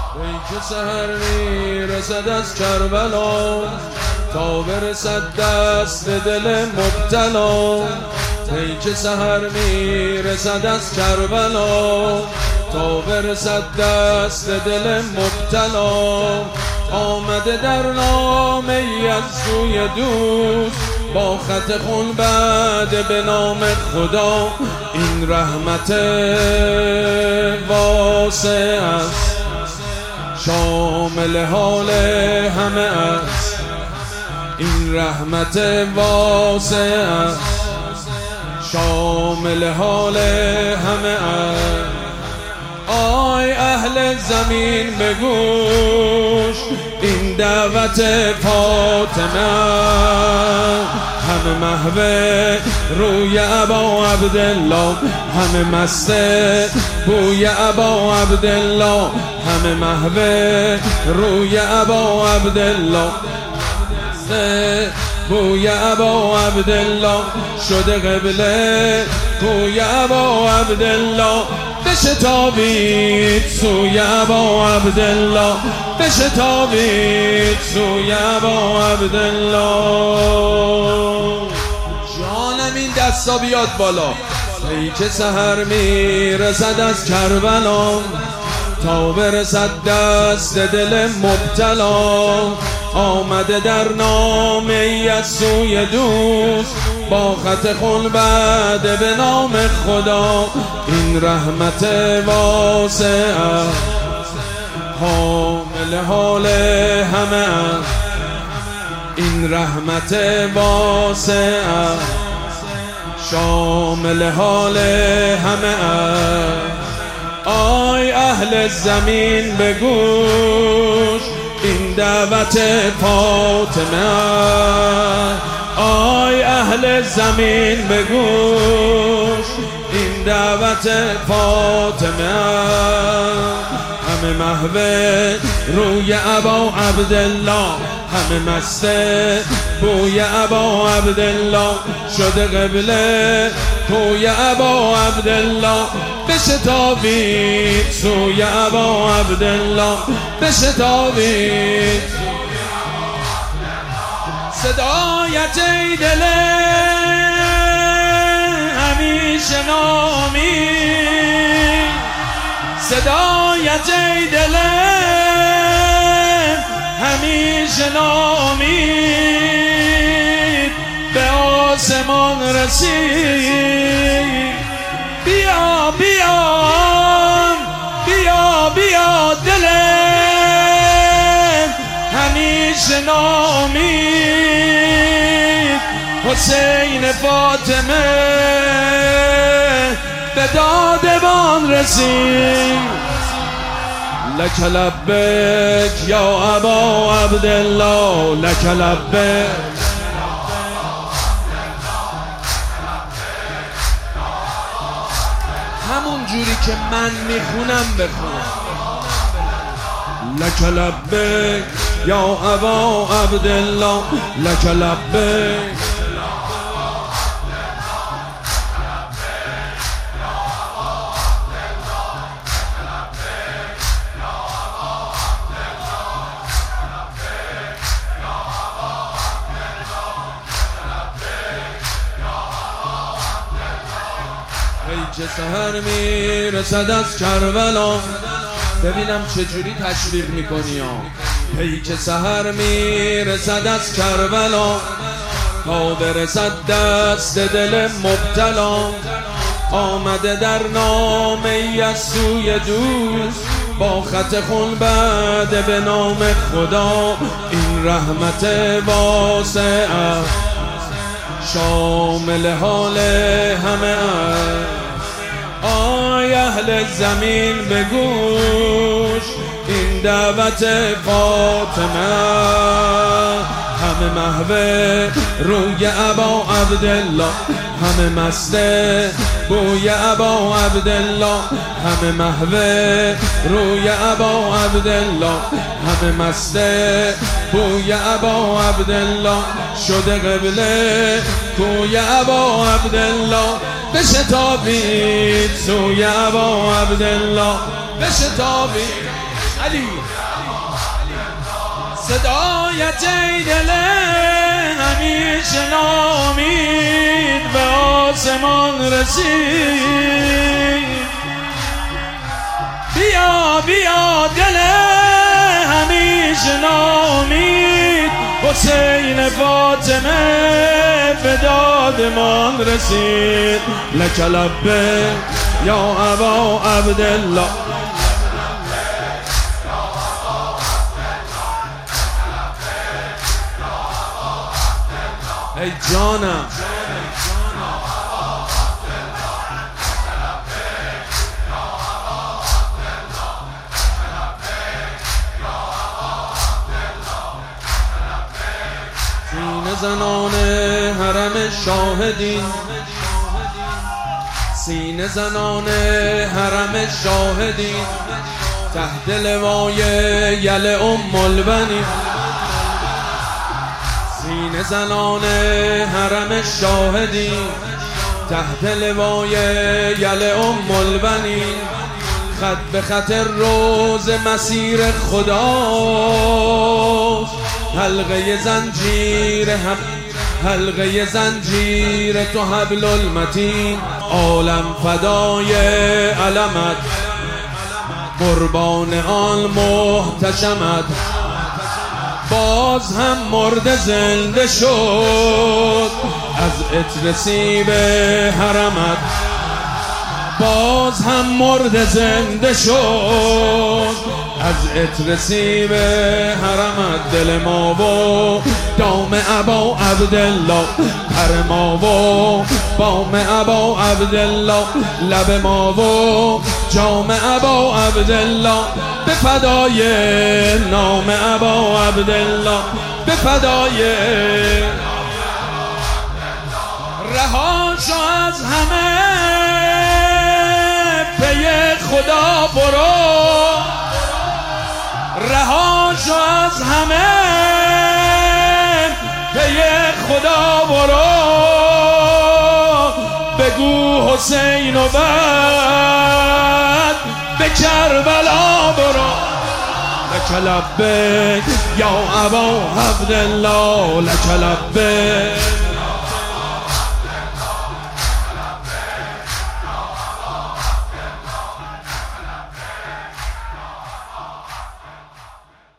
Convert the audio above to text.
ای که سحر میرسد از کربلا تا برسد دست دل مبتلا. ای که سحر میرسد از کربلا تا برسد دست دل مبتلا. آمده در نامه ای از سوی دوست با خط خون بعد به نام خدا. این رحمت واسع است شامل حال همه است. این رحمت واسع است شامل حال همه است. آی اهل زمین بگوش این دعوت فاطمه، همه محو روی ابا عبدالله، همه مست بوی ابا عبدالله، همه محو روی ابا عبدالله، بوی ابا عبدالله شده قبله کوی ابا عبدالله. بشتابید سوی ابا عبدالله، بشتابید سوی ابا عبدالله. جانم این دستا بیاد بالا. ای که سحر میرسد از کربلا تا برسد دست دل مبتلا. آمده در نامه ای از سوی دوست با خط خون بعد به نام خدا. این رحمت واسع حامل حال همه است. این رحمت واسع شامل حال همه است. آی اهل زمین بگوش این دعوت فاطمه. آی اهل زمین بگوش این دعوت فاطمه. همه محو روی ابا عبدالله، همه مست بوی ابا عبدالله شده قبله کوی ابا عبدالله. بشتابید سوی ابا عبدالله، بشتابید. صدایت ای دل همیشه نامی، صدایت ای دل همیشه نامی به آسمان رسید. بیا بیا بیا بیا دل همیشه نامی حسین فاطمه به دادبان رسید. لک لبک یا ابا عبدالله، لک لبک. همون جوری که من میخونم بخون. لک لبک یا ابا عبدالله، لک لبک. ای که سحر میرسد از کربلا، ببینم چجوری تشویق میکنی ها. ای که سحر میرسد از کربلا تا برسد دست دل مبتلا. آمده در نامه ای از سوی دوست با خط خون بعد به نام خدا. این رحمت واسع شامل حال همه است. آی اهل زمین بگوش این دعوت فاطمه. همه محو روی ابا عبدالله، همه مست بوی ابا عبدالله، همه محو روی ابا عبدالله، همه مست بوی ابا عبدالله شده قبله کوی ابا عبدالله. بشتابید سوی ابا عبدالله، بشتابید. علی صدایت ای دل همیشه نامید به آسمان رسید. بیا بیا دل همیشه نامید، حسین فاطمه فدادمان رسید. لک لبیک یا ابا عبدالله، ای جانم سینه زنان حرم شاهدین، سینه زنان حرم شاهدین، تحت لوای یل ام البنین. سینه زنان حرم شاهدین، تحت لوای یل ام البنین. خط به خط روز مسیر خداست، حلقه زنجیر حلقه زنجیر تو حبل المتین. عالم فدای علمت، قربان آن محتشمت. باز هم مرده زنده شد از عطر سیب حرمت. باز هم مرده زنده شد از عطر سیب حرمت. دل ما و دام ابا عبدالله، پر ما و بام ابا عبدالله. لب ما و جام ابا عبدالله، به فدای نام ابا عبدالله، به فدای. رها شو از همه پی خدا برو، رها شو از همه پی خدا برو. بگو حسین و بعد به کربلا برو. لک لبیک یا ابا عبدالله، لک لبیک.